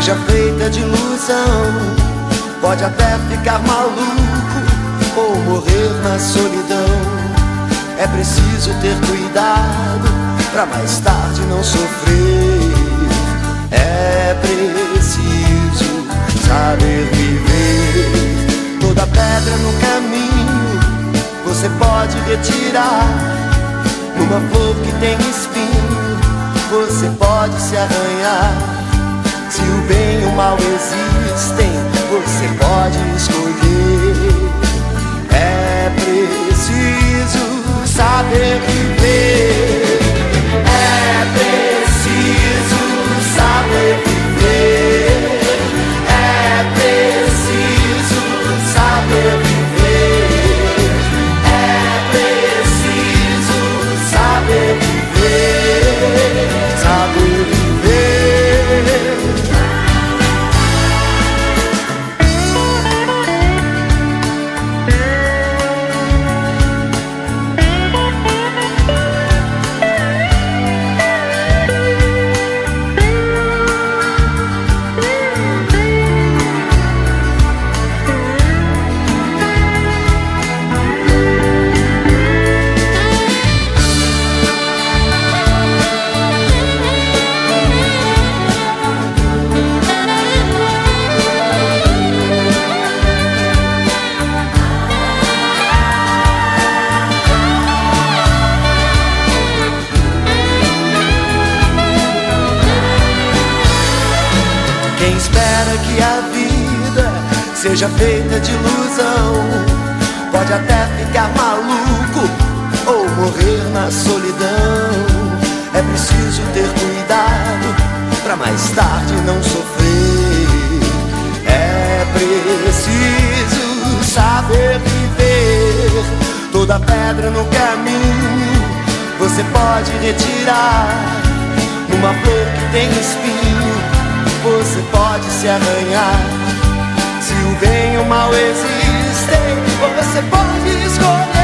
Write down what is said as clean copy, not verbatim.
seja feita de ilusão. Pode até ficar maluco ou morrer na solidão. É preciso ter cuidado pra mais tarde não sofrer. É preciso saber viver. Toda pedra no caminho você pode retirar. Numa flor que tem espinho você pode se arranhar. Se o bem e o mal existem, você pode escolher. É preciso saber viver. É preciso saber viver. É preciso saber viver. É preciso saber viver. Saber viver. Quem espera que a vida seja feita de ilusão pode até ficar maluco ou morrer na solidão. É preciso ter cuidado pra mais tarde não sofrer. É preciso saber viver. Toda pedra no caminho você pode retirar. Numa flor que tem espinho você pode se arranhar. Se o bem e o mal existem, você pode escolher.